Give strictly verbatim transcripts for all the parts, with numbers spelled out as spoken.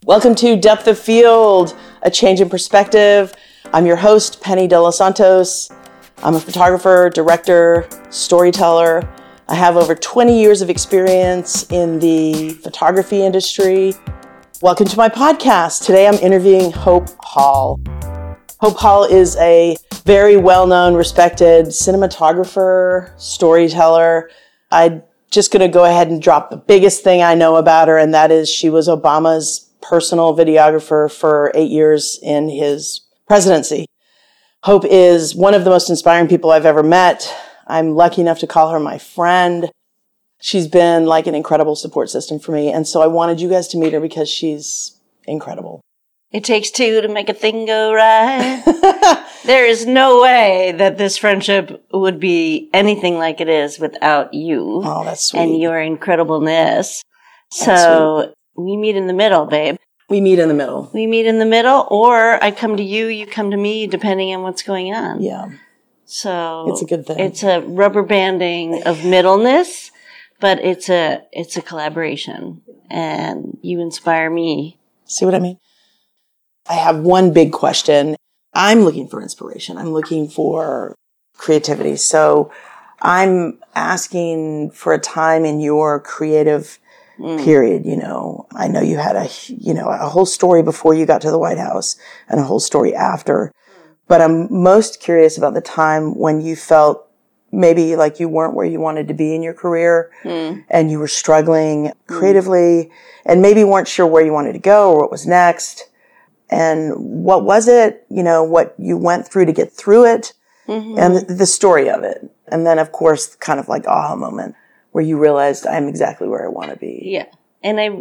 Welcome to Depth of Field, a change in perspective. I'm your host, Penny De Los Santos. I'm a photographer, director, storyteller. I have over twenty years of experience in the photography industry. Welcome to my podcast. Today I'm interviewing Hope Hall. Hope Hall is a very well-known, respected cinematographer, storyteller. I'm just going to go ahead and drop the biggest thing I know about her, and that is she was Obama's personal videographer for eight years in his presidency. Hope is one of the most inspiring people I've ever met. I'm lucky enough to call her my friend. She's been like an incredible support system for me. And so I wanted you guys to meet her because she's incredible. It takes two to make a thing go right. There is no way that this friendship would be anything like it is without you. Oh, that's sweet. And your incredibleness. So we meet in the middle, babe. We meet in the middle. We meet in the middle, or I come to you, you come to me, depending on what's going on. Yeah. So it's a good thing. It's a rubber banding of middleness, but it's a it's a collaboration, and you inspire me. See what I mean? I have one big question. I'm looking for inspiration. I'm looking for creativity. So I'm asking for a time in your creative mm. period. You know, I know you had a, you know, a whole story before you got to the White House and a whole story after. But I'm most curious about the time when you felt maybe like you weren't where you wanted to be in your career mm. and you were struggling creatively mm. and maybe weren't sure where you wanted to go or what was next. And what was it, you know, what you went through to get through it mm-hmm. and the, the story of it. And then, of course, kind of like aha moment where you realized I'm exactly where I want to be. Yeah. And I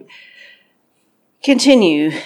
continue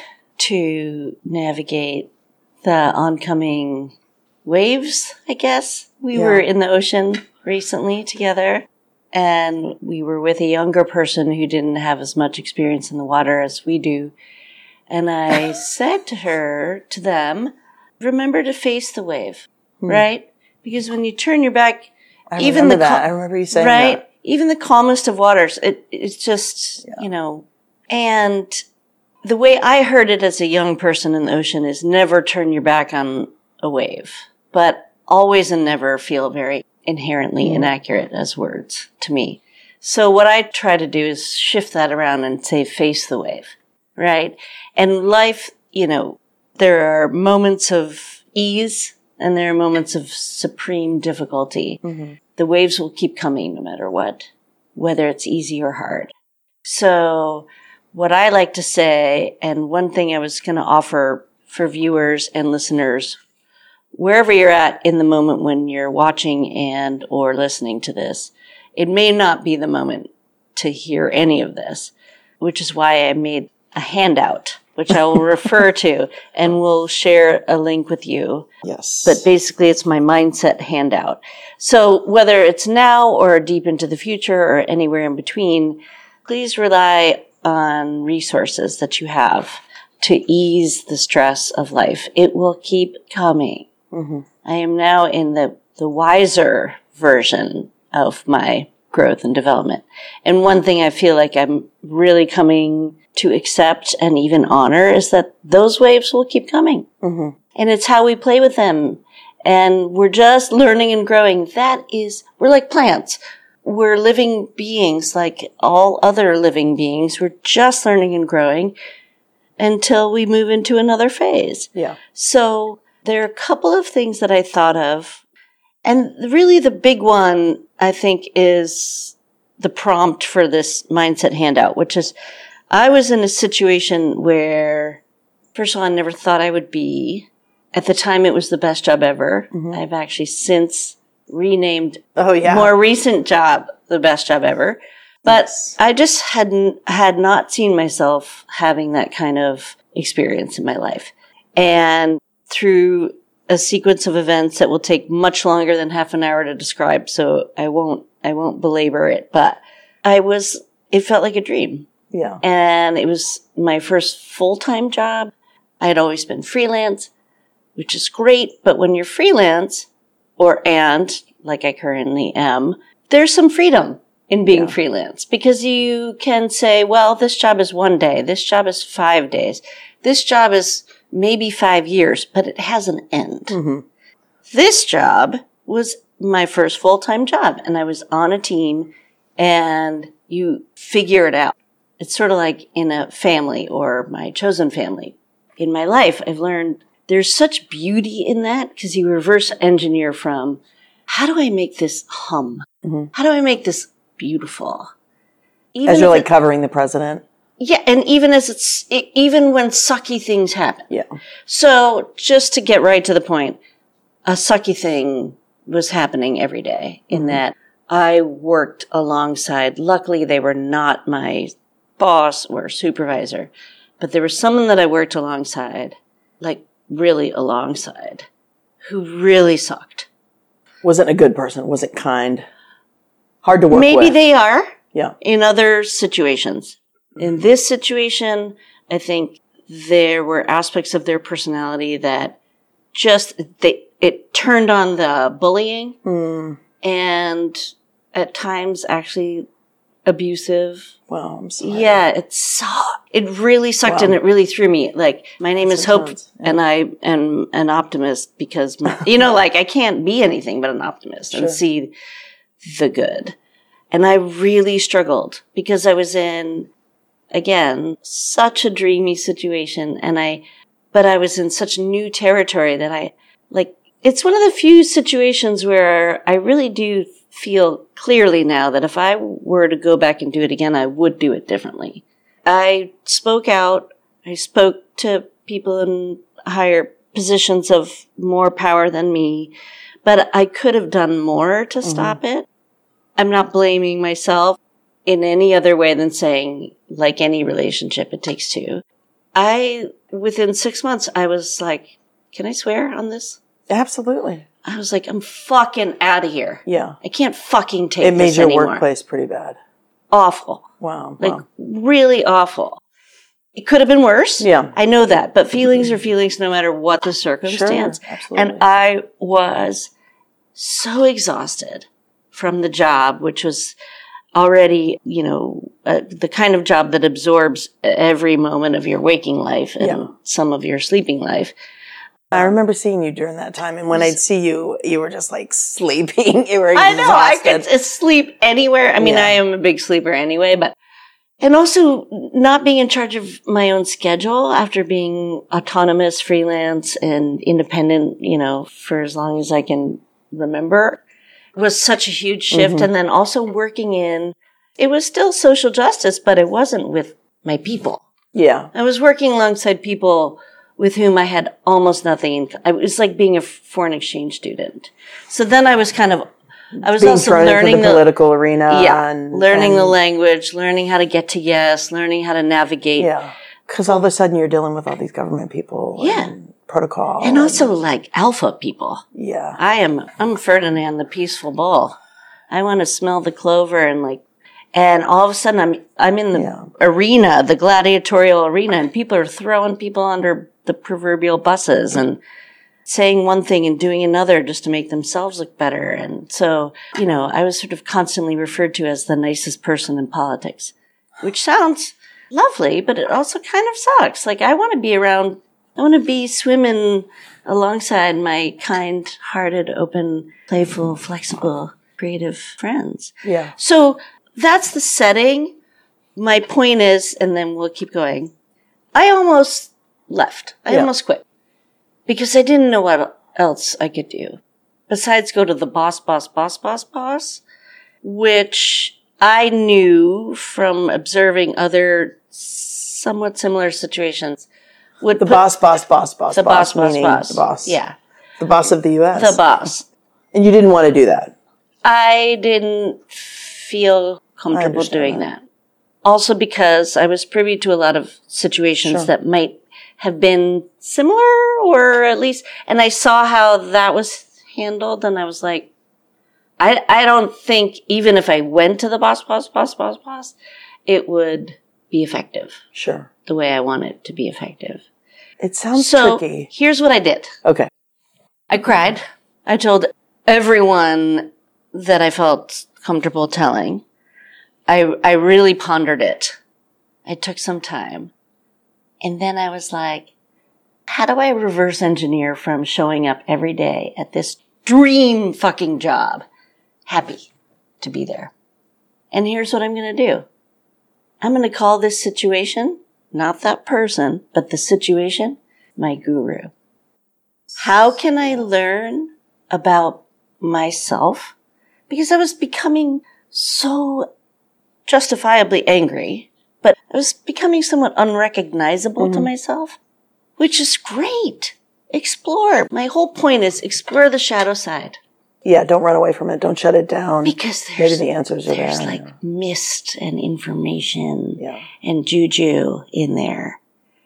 to navigate the oncoming waves, I guess. We yeah. were in the ocean recently together, and we were with a younger person who didn't have as much experience in the water as we do. And I said to her, to them, remember to face the wave, hmm. right? Because when you turn your back, I even the that. Cal- I remember you saying right? that. Even the calmest of waters, it, it's just, yeah. you know, and the way I heard it as a young person in the ocean is never turn your back on a wave, but always and never feel very inherently mm. inaccurate as words to me. So what I try to do is shift that around and say, face the wave, right? And life, you know, there are moments of ease and there are moments of supreme difficulty. Mm-hmm. The waves will keep coming no matter what, whether it's easy or hard. So what I like to say, and one thing I was going to offer for viewers and listeners, wherever you're at in the moment when you're watching and or listening to this, it may not be the moment to hear any of this, which is why I made a handout, which I will refer to, and we'll share a link with you. Yes. But basically, it's my mindset handout. So whether it's now or deep into the future or anywhere in between, please rely on resources that you have to ease the stress of life. It will keep coming. Mm-hmm. I am now in the, the wiser version of my growth and development. And one thing I feel like I'm really coming to accept and even honor is that those waves will keep coming. Mm-hmm. And it's how we play with them. And we're just learning and growing. That is, we're like plants. We're living beings like all other living beings. We're just learning and growing until we move into another phase. Yeah. So there are a couple of things that I thought of. And really the big one, I think, is the prompt for this mindset handout, which is I was in a situation where, first of all, I never thought I would be. At the time, it was the best job ever. Mm-hmm. I've actually since renamed oh, yeah. more recent job the best job ever. But yes. I just hadn't had not seen myself having that kind of experience in my life. And through a sequence of events that will take much longer than half an hour to describe, so I won't I won't belabor it, but I was it felt like a dream. Yeah. And it was my first full-time job. I had always been freelance, which is great, but when you're freelance or and like I currently am, there's some freedom. in being Yeah. freelance, because you can say, well, this job is one day, this job is five days, this job is maybe five years, but it has an end. Mm-hmm. This job was my first full-time job, and I was on a team, and you figure it out. It's sort of like in a family or my chosen family. In my life, I've learned there's such beauty in that, because you reverse engineer from, how do I make this hum? Mm-hmm. How do I make this beautiful? Even As you're if like it- covering the president. yeah, and even as it's, it, even when sucky things happen. Yeah. So just to get right to the point, a sucky thing was happening every day in Mm-hmm. that I worked alongside, luckily they were not my boss or supervisor, but there was someone that I worked alongside, like really alongside, who really sucked. Wasn't a good person. Wasn't kind. Hard to work Maybe with. they are Yeah. in other situations. In this situation, I think there were aspects of their personality that just, they, it turned on the bullying Mm. and at times actually abusive. Well, I'm sorry. Yeah, it sucked. It really sucked Wow. and it really threw me. Like, my name That's is Hope intense. Yeah. and I am an optimist because, my, you know, like I can't be anything but an optimist Sure. and see the good. And I really struggled because I was in, again, such a dreamy situation and I, but I was in such new territory that I, like, it's one of the few situations where I really do feel clearly now that if I were to go back and do it again, I would do it differently. I spoke out. I spoke to people in higher positions of more power than me, but I could have done more to Mm-hmm. stop it. I'm not blaming myself in any other way than saying, like any relationship, it takes two. I, within six months, I was like, can I swear on this? Absolutely. I was like, I'm fucking out of here. Yeah. I can't fucking take It made this your anymore. workplace pretty bad. Awful. Wow. Like, wow. really awful. It could have been worse. Yeah. I know that. But feelings are feelings no matter what the circumstance. Sure, absolutely. And I was so exhausted from the job, which was already, you know, uh, the kind of job that absorbs every moment of your waking life and Yeah. some of your sleeping life. I remember seeing you during that time, and when I'd see you, you were just like sleeping. You were I exhausted. know, I could uh, sleep anywhere. I mean, Yeah. I am a big sleeper anyway, but, and also not being in charge of my own schedule after being autonomous, freelance, and independent, you know, for as long as I can remember was such a huge shift. Mm-hmm. And then also working in, it was still social justice, but it wasn't with my people. Yeah. I was working alongside people with whom I had almost nothing in co- it was like being a foreign exchange student. So then I was kind of, I was Being also thrown into learning the the, political arena. yeah, and, learning and, the language, learning how to get to yes, learning how to navigate. Yeah. Because all of a sudden you're dealing with all these government people. Yeah. And protocol. And also like alpha people. Yeah. I am, I'm Ferdinand the peaceful bull. I want to smell the clover and like, and all of a sudden I'm, I'm in the Yeah. arena, the gladiatorial arena, and people are throwing people under the proverbial buses and saying one thing and doing another just to make themselves look better. And so, you know, I was sort of constantly referred to as the nicest person in politics, which sounds lovely, but it also kind of sucks. Like I want to be around, I want to be swimming alongside my kind-hearted, open, playful, flexible, creative friends. Yeah. So that's the setting. My point is, and then we'll keep going. I almost left. I Yeah. almost quit because I didn't know what else I could do besides go to the boss, boss, boss, boss, boss, which I knew from observing other somewhat similar situations would The put boss, boss, boss, boss, the boss, boss, meaning boss. The boss. Yeah. The boss of the U S. The boss. And you didn't want to do that. I didn't feel comfortable understand doing that. that. Also because I was privy to a lot of situations Sure. that might have been similar or at least, and I saw how that was handled and I was like, I, I don't think even if I went to the boss, boss, boss, boss, boss, it would be effective Sure. the way I want it to be effective. It sounds So tricky. here's what I did. Okay. I cried. I told everyone that I felt comfortable telling. I, I really pondered it. It took some time. And then I was like, how do I reverse engineer from showing up every day at this dream fucking job, happy to be there? And here's what I'm going to do. I'm going to call this situation, not that person, but the situation, my guru. How can I learn about myself? Because I was becoming so justifiably angry, but I was becoming somewhat unrecognizable mm-hmm. to myself, which is great. Explore. My whole point is explore the shadow side. Yeah, don't run away from it. Don't shut it down. Because there's, maybe the answers are there's there. like yeah. mist and information yeah. and juju in there.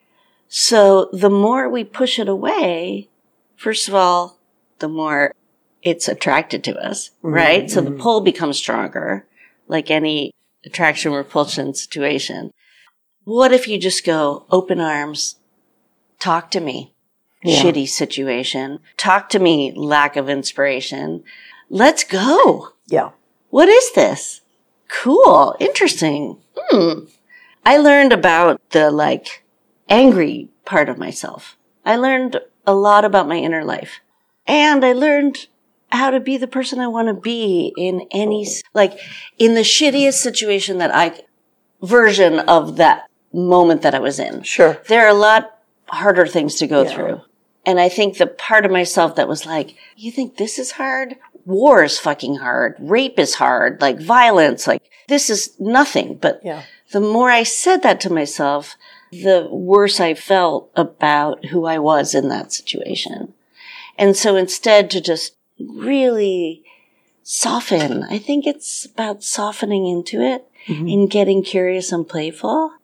So the more we push it away, first of all, the more it's attracted to us, mm-hmm. right? So mm-hmm. the pull becomes stronger, like any attraction repulsion situation. What if you just go, open arms, talk to me, yeah. shitty situation, talk to me, lack of inspiration. Let's go. Yeah. What is this? Cool. Interesting. Hmm. I learned about the like angry part of myself. I learned a lot about my inner life. And I learned how to be the person I want to be in any, like in the shittiest situation that I, version of that moment that I was in. Sure. There are a lot harder things to go yeah. through. And I think the part of myself that was like, you think this is hard? War is fucking hard. Rape is hard. Like violence, like this is nothing. But yeah. the more I said that to myself, the worse I felt about who I was in that situation. And so instead to just really soften, I think it's about softening into it mm-hmm. and getting curious and playful.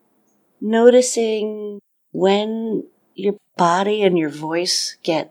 Noticing when your body and your voice get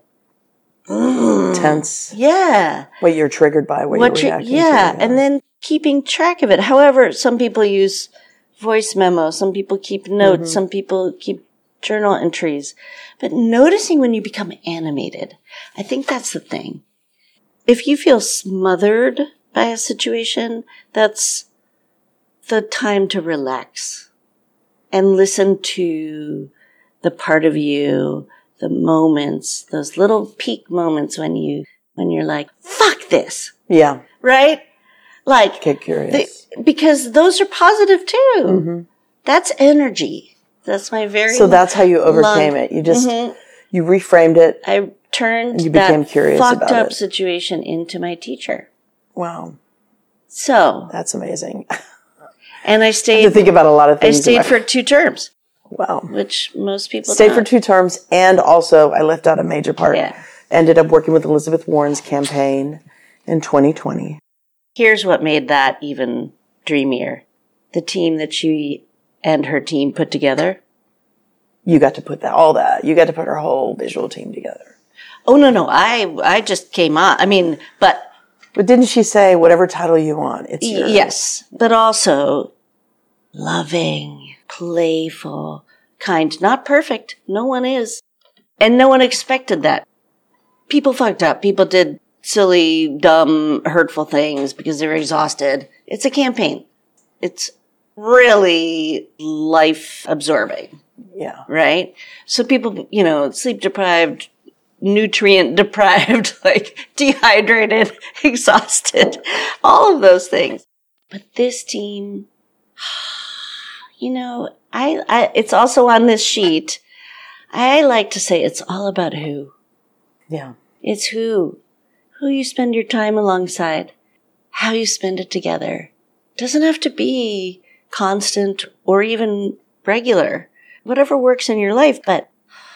mm, tense. Yeah. What you're triggered by, what, what you're reacting yeah. to. Yeah. And then keeping track of it. However, some people use voice memos. Some people keep notes. Mm-hmm. Some people keep journal entries. But noticing when you become animated. I think that's the thing. If you feel smothered by a situation, that's the time to relax and listen to the part of you, the moments, those little peak moments when you, when you're like, fuck this. Yeah. Right? Like, get curious. The, because those are positive too. Mm-hmm. That's energy. That's my very So that's how you overcame long, it. You just, mm-hmm. you reframed it. I turned you became that curious fucked about up it. situation into my teacher. Wow. So. That's amazing. And I stayed. I have to think about a lot of things. I stayed for two terms. Wow. Which most people stayed don't. for two terms, and also I left out a major part. Yeah. Ended up working with Elizabeth Warren's campaign in twenty twenty. Here's what made that even dreamier. The team that she and her team put together. You got to put that, all that. You got to put her whole visual team together. Oh, no, no. I I just came on. I mean, but. But didn't she say, whatever title you want, it's yours? Yes. But also, loving, playful, kind. Not perfect. No one is. And no one expected that. People fucked up. People did silly, dumb, hurtful things because they were exhausted. It's a campaign. It's really life absorbing. Yeah. Right? So people, you know, sleep deprived, nutrient deprived, like dehydrated, exhausted, all of those things. But this team, you know, I, I, it's also on this sheet. I like to say it's all about who. Yeah. It's who, who you spend your time alongside, how you spend it together. Doesn't have to be constant or even regular, whatever works in your life, but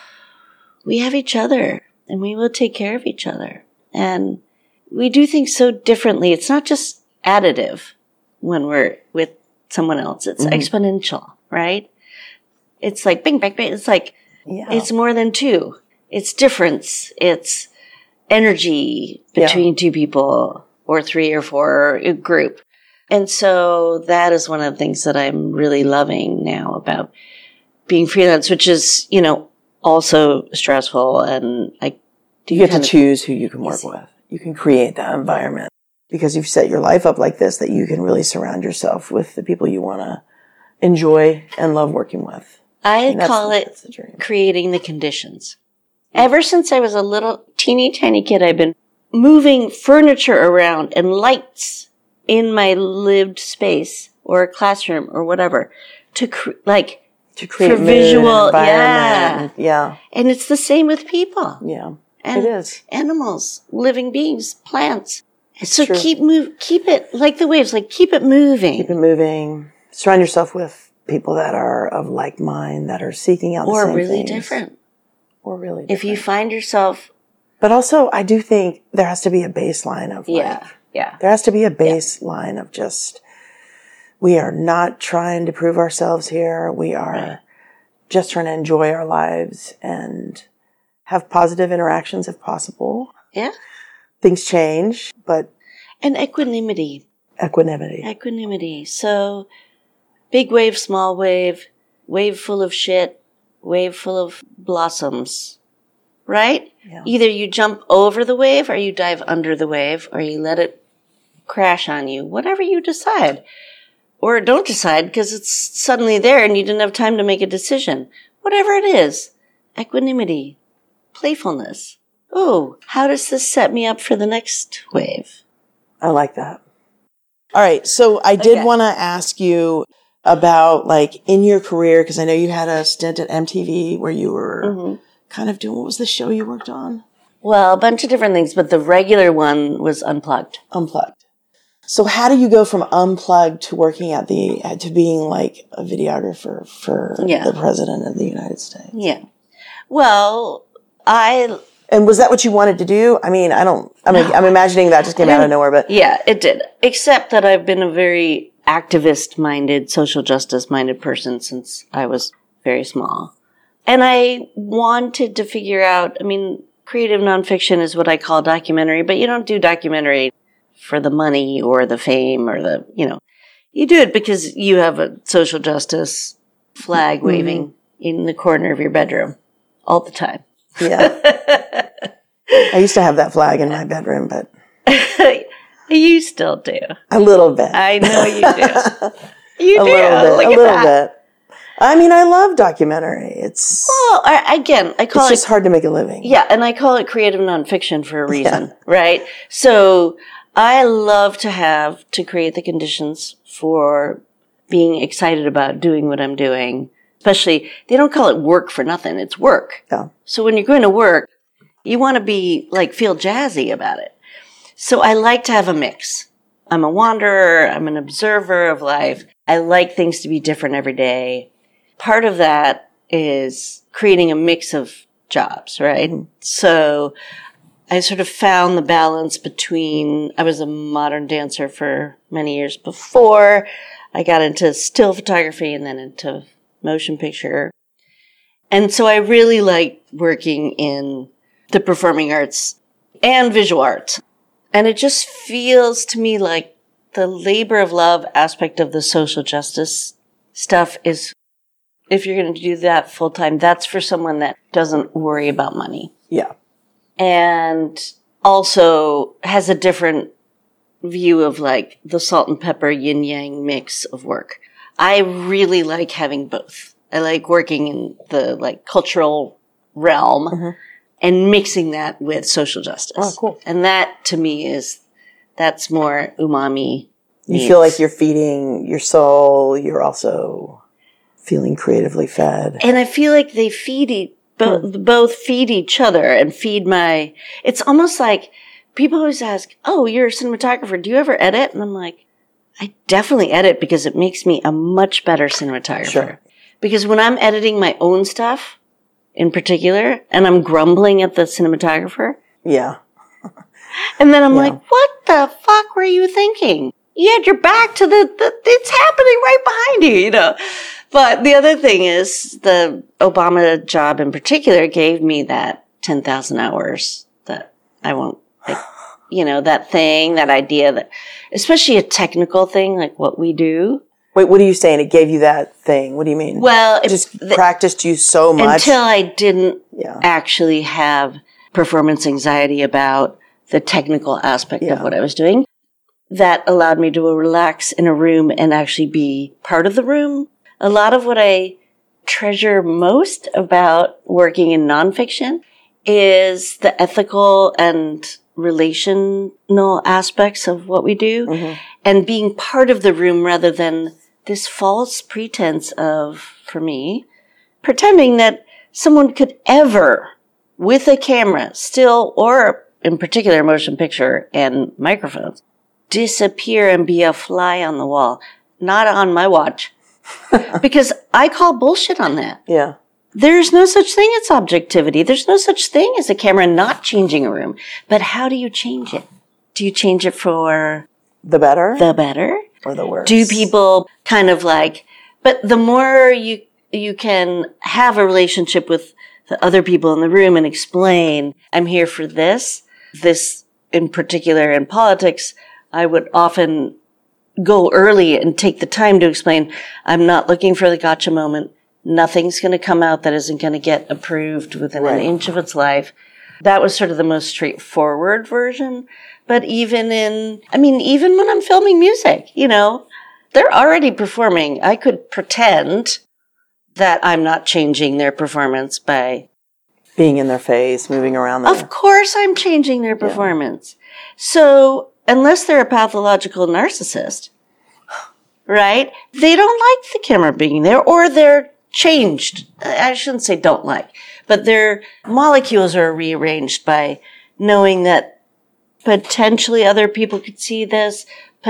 we have each other and we will take care of each other. And we do things so differently. It's not just additive when we're with someone else. It's mm-hmm. exponential, right? It's like bing, bang, bang. It's like, yeah. It's more than two. It's difference. It's energy between yeah. two people or three or four, a group. And so that is one of the things that I'm really loving now about being freelance, which is, you know, also stressful. And I do you get to choose who you can work with. You can create that environment. because you've set your life up like this that you can really surround yourself with the people you want to enjoy and love working with. I call it creating the conditions. Ever since I was a little teeny tiny kid, I've been moving furniture around and lights in my lived space or a classroom or whatever to cre- like to create for visual, yeah, yeah. And it's the same with people. Yeah, and it is. Animals, living beings, plants. It's so true. keep move, keep it like the waves, like keep it moving. Keep it moving. Surround yourself with people that are of like mind, that are seeking out the or same really things. different. Or really different. If you find yourself, but also I do think there has to be a baseline of like, yeah, yeah. There has to be a baseline yeah. of just we are not trying to prove ourselves here. We are right. just trying to enjoy our lives and have positive interactions if possible. Yeah. Things change, but... And equanimity. Equanimity. Equanimity. So, big wave, small wave, wave full of shit, wave full of blossoms. Right? Yeah. Either you jump over the wave or you dive under the wave or you let it crash on you. Whatever you decide. Or don't decide because it's suddenly there and you didn't have time to make a decision. Whatever it is. Equanimity. Playfulness. Oh, how does this set me up for the next wave? I like that. All right. So I did okay. want to ask you about like in your career, because I know you had a stint at M T V where you were mm-hmm. kind of doing, what was the show you worked on? Well, a bunch of different things, but the regular one was Unplugged. Unplugged. So how do you go from Unplugged to working at the, to being like a videographer for yeah. the President of the United States? Yeah. Well, I... And was that what you wanted to do? I mean, I don't, I mean, no. I'm imagining that just came out of nowhere, but. Yeah, it did. Except that I've been a very activist-minded, social justice-minded person since I was very small. And I wanted to figure out, I mean, creative nonfiction is what I call documentary, but you don't do documentary for the money or the fame or the, you know, you do it because you have a social justice flag waving mm-hmm. in the corner of your bedroom all the time. Yeah. I used to have that flag in my bedroom, but. You still do. A little bit. I know you do. You a do. Little bit, Look a at little that. bit. I mean, I love documentary. It's. Well, I, again, I call it's it. It's just hard to make a living. Yeah, and I call it creative nonfiction for a reason, yeah. right? So I love to have, to create the conditions for being excited about doing what I'm doing. Especially, they don't call it work for nothing. It's work. Yeah. So when you're going to work, you want to be, like, feel jazzy about it. So I like to have a mix. I'm a wanderer. I'm an observer of life. I like things to be different every day. Part of that is creating a mix of jobs, right? Mm-hmm. So I sort of found the balance between, I was a modern dancer for many years before. I got into still photography and then into motion picture. And so I really like working in the performing arts and visual arts. And it just feels to me like the labor of love aspect of the social justice stuff is, if you're going to do that full time, that's for someone that doesn't worry about money. Yeah. And also has a different view of like the salt and pepper yin yang mix of work. I really like having both. I like working in the like cultural realm mm-hmm. and mixing that with social justice. Oh, cool. And that to me is, that's more umami. You needs. feel like you're feeding your soul. You're also feeling creatively fed. And I feel like they feed each, both, mm. both feed each other and feed my, it's almost like people always ask, oh, you're a cinematographer. Do you ever edit? And I'm like, I definitely edit because it makes me a much better cinematographer. Sure. Because when I'm editing my own stuff, in particular, and I'm grumbling at the cinematographer. Yeah. And then I'm yeah. like, what the fuck were you thinking? You had your back to the, the, it's happening right behind you, you know. But the other thing is, the Obama job in particular gave me that ten thousand hours that I won't, like, you know, that thing, that idea that, especially a technical thing like what we do. Wait, what are you saying? It gave you that thing. What do you mean? Well, it just the, practiced you so much. Until I didn't yeah. actually have performance anxiety about the technical aspect yeah. of what I was doing. that allowed me to relax in a room and actually be part of the room. A lot of what I treasure most about working in nonfiction is the ethical and relational aspects of what we do, mm-hmm. and being part of the room rather than this false pretense of, for me, pretending that someone could ever, with a camera, still, or in particular motion picture and microphones, disappear and be a fly on the wall. Not on my watch. Because I call bullshit on that. Yeah. There's no such thing as objectivity. There's no such thing as a camera not changing a room. But how do you change it? Do you change it for the better? The better? Or the worse? Do people kind of like, but the more you, you can have a relationship with the other people in the room and explain, I'm here for this, this in particular in politics, I would often go early and take the time to explain, I'm not looking for the gotcha moment. Nothing's going to come out that isn't going to get approved within right. an inch of its life. That was sort of the most straightforward version. But even in, I mean, even when I'm filming music, you know, they're already performing. I could pretend that I'm not changing their performance by being in their face, moving around there. Of course I'm changing their performance. Yeah. So unless they're a pathological narcissist, right, they don't like the camera being there, or they're changed. I shouldn't say don't like, but their molecules are rearranged by knowing that potentially other people could see this,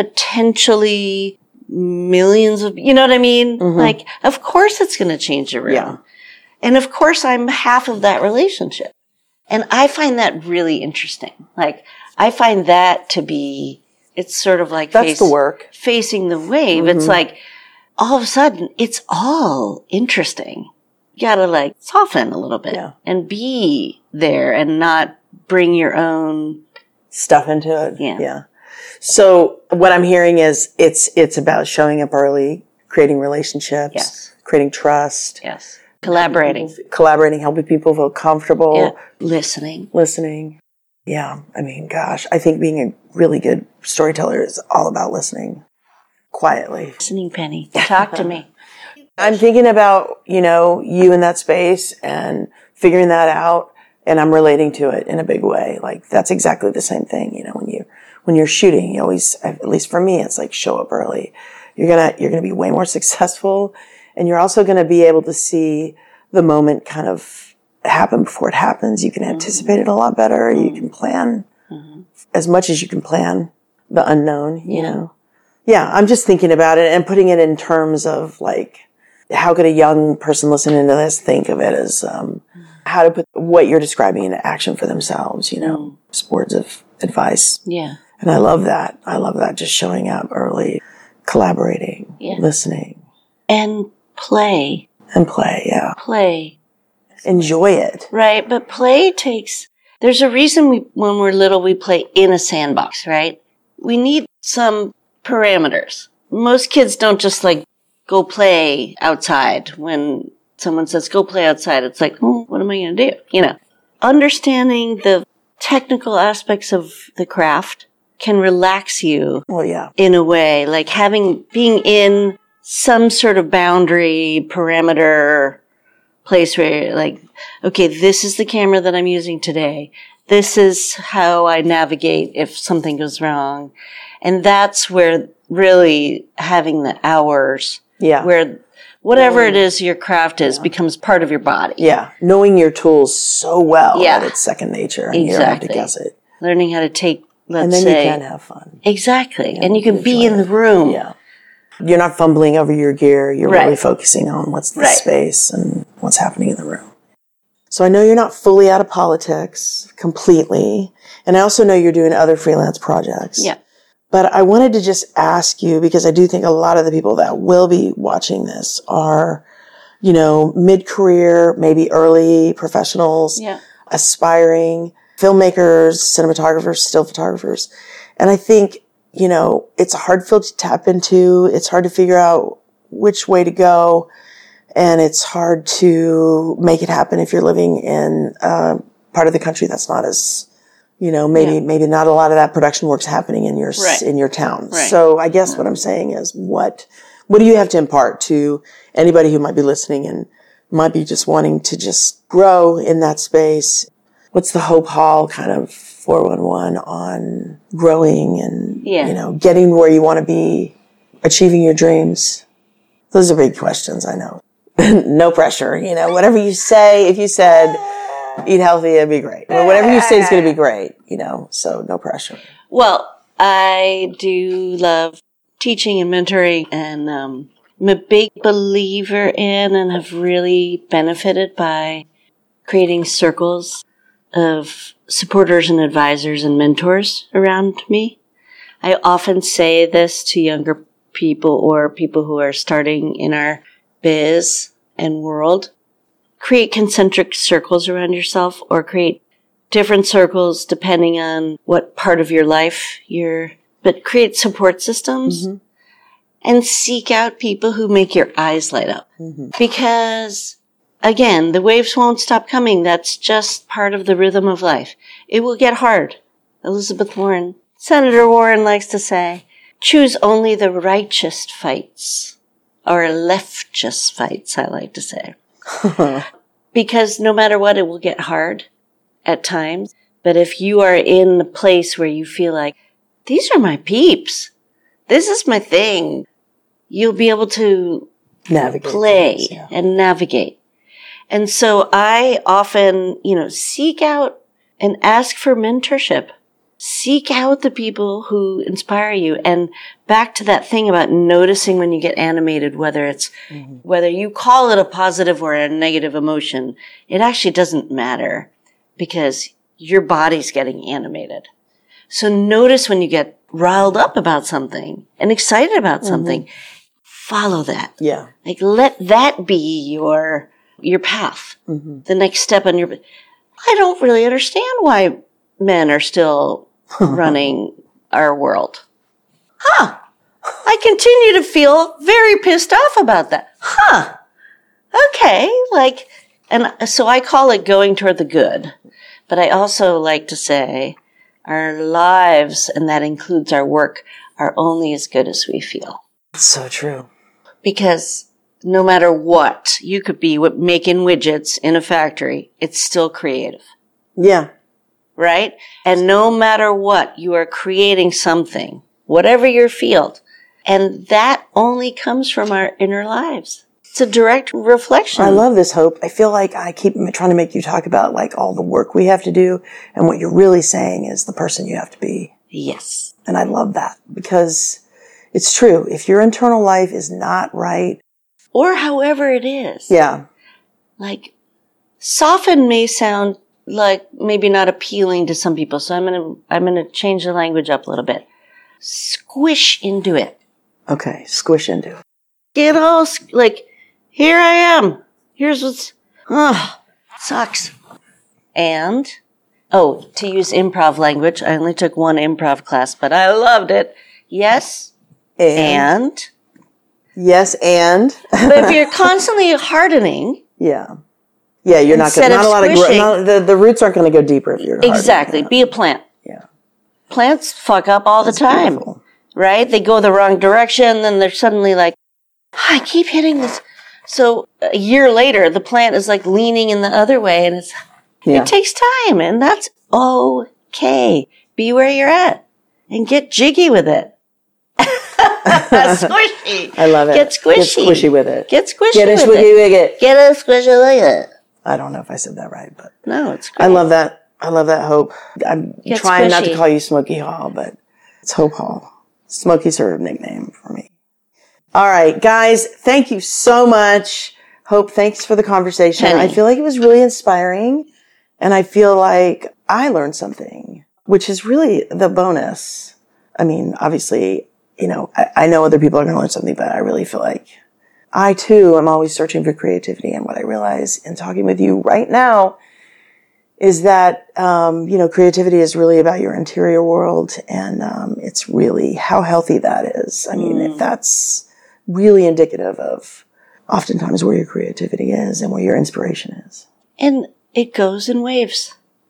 potentially millions of, you know what I mean? Mm-hmm. Like, of course it's going to change the room. Yeah. And of course I'm half of that relationship. And I find that really interesting. Like, I find that to be, it's sort of like That's face, the work. Facing the wave. Mm-hmm. It's like, all of a sudden, it's all interesting. You gotta like soften a little bit yeah. and be there and not bring your own stuff into it. Yeah. Yeah. So what I'm hearing is it's, it's about showing up early, creating relationships, yes. creating trust. Yes. Collaborating. Helping, collaborating, helping people feel comfortable. Yeah. Listening. Listening. Yeah. I mean, gosh, I think being a really good storyteller is all about listening. Quietly. Listening, Penny. Talk to me. I'm thinking about, you know, you in that space and figuring that out, and I'm relating to it in a big way. Like, that's exactly the same thing, you know, when you, when you're shooting, you always, at least for me, it's like show up early. You're gonna, you're gonna be way more successful, and you're also gonna be able to see the moment kind of happen before it happens. You can anticipate mm-hmm. it a lot better. Mm-hmm. You can plan mm-hmm. as much as you can plan the unknown, you yeah. know. Yeah, I'm just thinking about it and putting it in terms of like, how could a young person listening to this think of it as um, how to put what you're describing into action for themselves, you know, mm. just words of advice. Yeah. And I love that. I love that. Just showing up early, collaborating, yeah. listening. And play. And play, yeah. Play. Enjoy it. Right, but play takes, there's a reason we, when we're little, we play in a sandbox, right? We need some parameters. Most kids don't just like go play outside. When someone says go play outside, it's like, oh, what am I going to do? You know, understanding the technical aspects of the craft can relax you. Well, yeah. In a way, like having, being in some sort of boundary parameter place where you're like, okay, this is the camera that I'm using today. This is how I navigate if something goes wrong. And that's where really having the hours, yeah. where whatever it is your craft is yeah. becomes part of your body. Yeah. Knowing your tools so well yeah. that it's second nature and exactly. you don't have to guess it. Learning how to take, let's and then say. you can have fun. Exactly. Yeah, and you can be in the room. Yeah. You're not fumbling over your gear. You're right. really focusing on what's the right. space and what's happening in the room. So I know you're not fully out of politics completely. And I also know you're doing other freelance projects. Yeah. But I wanted to just ask you, because I do think a lot of the people that will be watching this are, you know, mid-career, maybe early professionals, yeah. aspiring filmmakers, cinematographers, still photographers. And I think, you know, it's a hard field to tap into. It's hard to figure out which way to go. And it's hard to make it happen if you're living in a part of the country that's not as You know, maybe Yeah. maybe not a lot of that production work's happening in your Right. in your town. Right. So I guess what I'm saying is, what what do you have to impart to anybody who might be listening and might be just wanting to just grow in that space? What's the Hope Hall kind of four one one on growing and Yeah. you know getting where you want to be, achieving your dreams? Those are big questions, I know. No pressure, you know. Whatever you say, if you said eat healthy, it'd be great. Well, whatever you say is going to be great, you know. So no pressure. Well, I do love teaching and mentoring, and um, I'm a big believer in and have really benefited by creating circles of supporters and advisors and mentors around me. I often say this to younger people or people who are starting in our biz and world. Create concentric circles around yourself, or create different circles depending on what part of your life you're, but create support systems mm-hmm. and seek out people who make your eyes light up. Mm-hmm. Because again, the waves won't stop coming. That's just part of the rhythm of life. It will get hard. Elizabeth Warren, Senator Warren likes to say, choose only the righteous fights, or leftist fights, I like to say. Because no matter what, it will get hard at times. But if you are in a place where you feel like, these are my peeps, this is my thing, you'll be able to navigate play things, yeah. and navigate. And so I often, you know, seek out and ask for mentorship. Seek out the people who inspire you. And back to that thing about noticing when you get animated, whether it's, mm-hmm. whether you call it a positive or a negative emotion, it actually doesn't matter because your body's getting animated. So notice when you get riled up about something and excited about something, mm-hmm. follow that. Yeah. Like let that be your, your path. Mm-hmm. The next step on your, I don't really understand why men are still running our world. Huh. I continue to feel very pissed off about that. Huh. Okay. Like, and so I call it going toward the good. But I also like to say our lives, and that includes our work, are only as good as we feel. So true. Because no matter what, you could be making widgets in a factory, it's still creative. Yeah. Right? And no matter what, you are creating something, whatever your field. And that only comes from our inner lives. It's a direct reflection. I love this, Hope. I feel like I keep trying to make you talk about like all the work we have to do, and what you're really saying is the person you have to be. Yes. And I love that because it's true. If your internal life is not right. Or however it is. Yeah. Like, soften may sound like maybe not appealing to some people. So I'm going to, I'm going to change the language up a little bit. Squish into it. Okay. Squish into it. Get all, like, here I am. Here's what's, oh, sucks. And, oh, to use improv language, I only took one improv class, but I loved it. Yes. And. and yes. And. But if you're constantly hardening. Yeah. Yeah, you're not going to, not a lot of, gro- not, the, the roots aren't going to go deeper if you're exactly. Be a plant. Yeah. Plants fuck up all That's the time. Beautiful. Right? They go the wrong direction, then they're suddenly like, oh, I keep hitting this. So a year later, the plant is like leaning in the other way, and it's, yeah. It takes time, and that's okay. Be where you're at and get jiggy with it. Squishy. I love it. Get squishy. Get squishy with it. Get squishy Get a with squishy it. with it. Get a squishy with it. I don't know if I said that right, but no, it's great. I love that. I love that, Hope. I'm Get trying squishy. not to call you Smoky Hall, but it's Hope Hall. Smoky's sort of nickname for me. All right, guys, thank you so much. Hope, thanks for the conversation. Penny. I feel like it was really inspiring, and I feel like I learned something, which is really the bonus. I mean, obviously, you know, I, I know other people are going to learn something, but I really feel like I, too, am always searching for creativity. And what I realize in talking with you right now is that, um, you know, creativity is really about your interior world. And um, it's really how healthy that is. I mean, mm. if that's really indicative of oftentimes where your creativity is and where your inspiration is. And it goes in waves.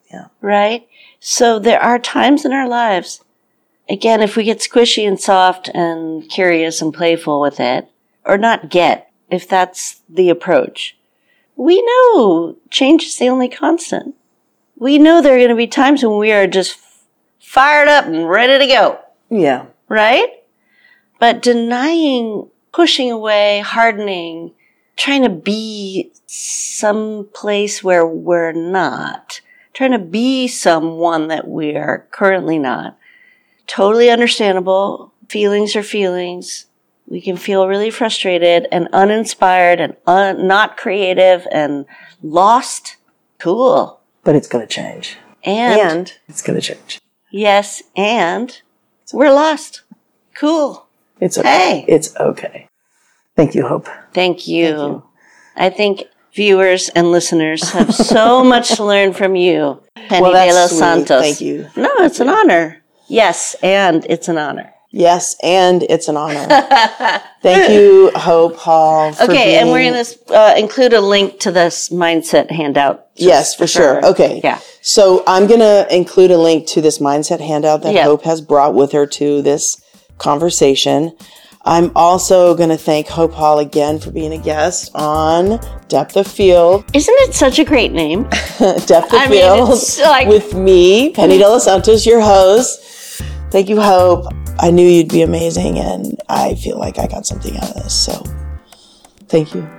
Yeah. Right? So there are times in our lives, again, if we get squishy and soft and curious and playful with it, or not get, if that's the approach, we know change is the only constant. We know there are going to be times when we are just fired up and ready to go. Yeah. Right? But denying, pushing away, hardening, trying to be some place where we're not, trying to be someone that we are currently not. Totally understandable. Feelings are feelings. We can feel really frustrated and uninspired and un- not creative and lost. Cool. But it's going to change. And, and it's going to change. Yes, and we're lost. Cool. It's okay. Hey. It's okay. Thank you, Hope. Thank you. Thank you. I think viewers and listeners have so much to learn from you, Penny well, that's de los sweet. Santos. Thank you. No, it's an honor. Yes, and it's an honor. Yes, and it's an honor. Thank you, Hope Hall. For okay, being... and we're going to uh, include a link to this mindset handout. Yes, for, for sure. Okay. Yeah. So I'm going to include a link to this mindset handout that yep. Hope has brought with her to this conversation. I'm also going to thank Hope Hall again for being a guest on Depth of Field. Isn't it such a great name? Depth of I Field mean, it's like... with me, Penny de los Santos, your host. Thank you, Hope. I knew you'd be amazing, and I feel like I got something out of this. So, thank you.